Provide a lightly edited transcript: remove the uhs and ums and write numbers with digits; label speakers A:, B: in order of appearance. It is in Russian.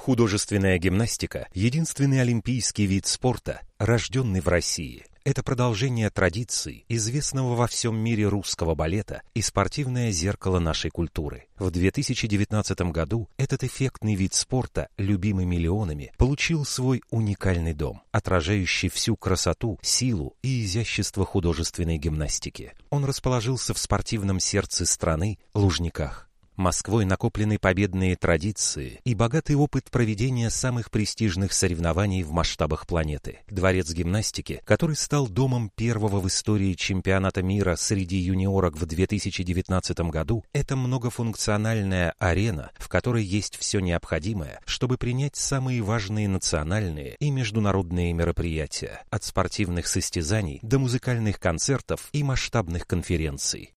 A: Художественная гимнастика – единственный олимпийский вид спорта, рожденный в России. Это продолжение традиций, известного во всем мире русского балета и спортивное зеркало нашей культуры. В 2019 году этот эффектный вид спорта, любимый миллионами, получил свой уникальный дом, отражающий всю красоту, силу и изящество художественной гимнастики. Он расположился в спортивном сердце страны – Лужниках. Москвой накоплены победные традиции и богатый опыт проведения самых престижных соревнований в масштабах планеты. Дворец гимнастики, который стал домом первого в истории чемпионата мира среди юниорок в 2019 году, это многофункциональная арена, в которой есть все необходимое, чтобы принять самые важные национальные и международные мероприятия, от спортивных состязаний до музыкальных концертов и масштабных конференций.